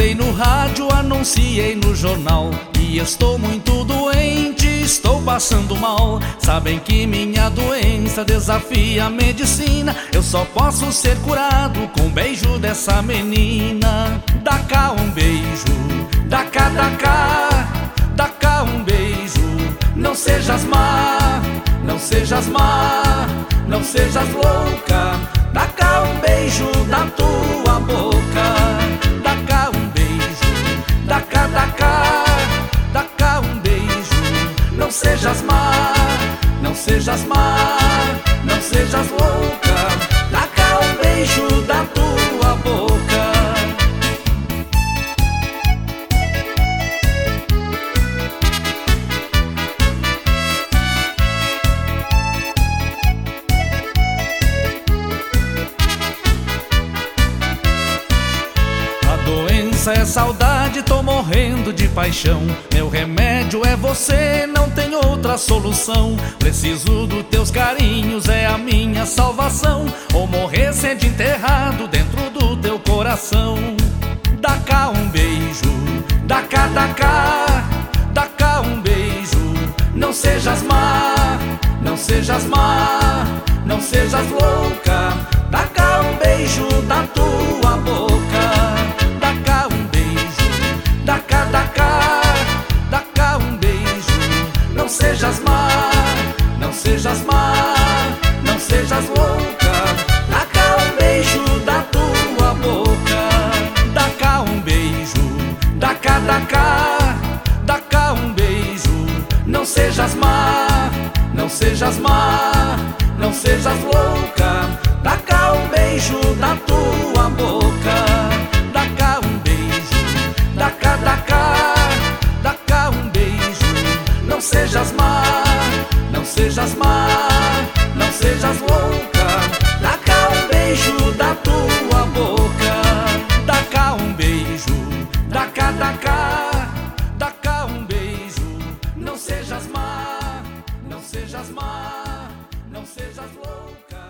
Passei no rádio, anunciei no jornal e estou muito doente, estou passando mal. Sabem que minha doença desafia a medicina. Eu só posso ser curado com um beijo dessa menina. Dá cá um beijo, dá cá, dá cá, dá cá um beijo. Não sejas má, não sejas má, não sejas louca. Dá cá um beijo da tua boca. Dá cá um beijo, dá cá, dá cá, dá cá um beijo. Não sejas má, não sejas má, não sejas louca. Dá cá um beijo da tua boca. É saudade, tô morrendo de paixão. Meu remédio é você, não tem outra solução. Preciso dos teus carinhos, é a minha salvação. Ou morrer sendo enterrado dentro do teu coração. Dá cá um beijo, dá cá, dá cá, dá cá um beijo. Não sejas má, não sejas má, não sejas louca. Dá cá um beijo da tua boca. Dá cá, dá cá, dá cá um beijo. Não sejas má, não sejas má, não sejas louca. Dá cá um beijo da tua boca. Dá cá um beijo, dá cá, dá cá, dá cá um beijo. Não sejas má, não sejas má, não sejas louca. Dá cá um beijo da tua boca. Dá cá um beijo, dá cá, dá cá, dá cá um beijo. Não sejas má, não sejas má, não sejas louca. Dá cá um beijo da tua boca. Dá cá um beijo, dá cá, dá cá, dá cá um beijo. Não sejas má, não sejas má, não sejas louca.